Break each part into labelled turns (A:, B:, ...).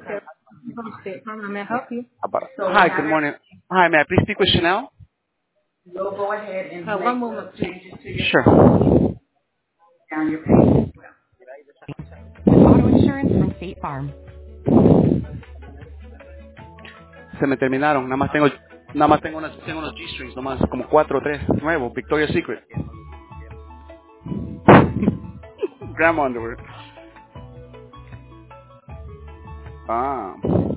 A: Sarah from State Farm. How may I help you?
B: Hi, good morning. Hi, may I please speak with Chanel?
C: You'll go ahead and
A: One
C: make
A: moment,
C: those
A: please.
C: changes to your
B: Sure.
C: down your page.
D: Auto insurance from State Farm.
B: Se me terminaron. Tengo unos G-strings, nomás como 4 o 3 nuevos. Victoria's Secret. Grandma underwear. Ah.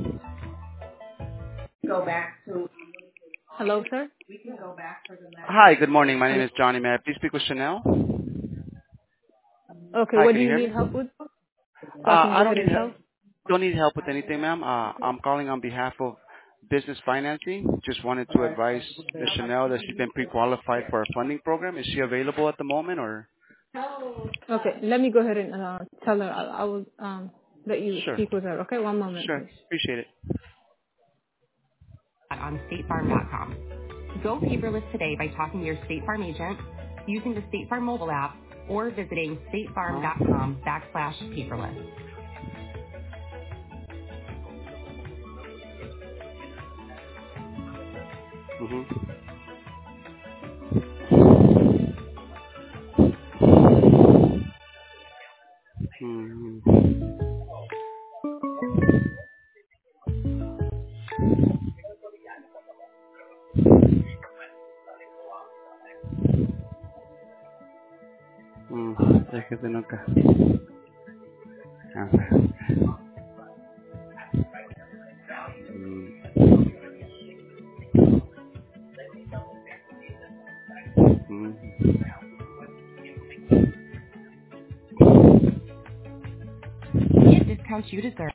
C: Go back to,
A: Hello, sir.
C: we can go back to the last.
B: Hi, good morning. My name
A: Hello.
B: is Johnny. May I please speak with Chanel?
A: Okay,
B: Hi,
A: what
B: can
A: do
B: you
A: you
B: hear
A: need
B: me?
A: help with? So I can go
B: I
A: ahead and help.
B: don't need help with anything, ma'am. I'm calling on behalf of business financing. Just wanted to advise Ms. Chanel that she's been pre-qualified for our funding program. Is she available at the moment, or?
A: Okay, let me go ahead and tell her. I will let you
B: Sure.
A: speak with her. Okay, one moment,
B: Sure.
A: please.
B: Appreciate it.
D: On statefarm.com. Go paperless today by talking to your State Farm agent, using the State Farm mobile app, or visiting
B: Uh-huh.
D: statefarm.com/paperless.
B: Mm-hmm. Mm-hmm. Es que tengo acá. Ah. Mm. Mm.
D: Get discounts you deserve.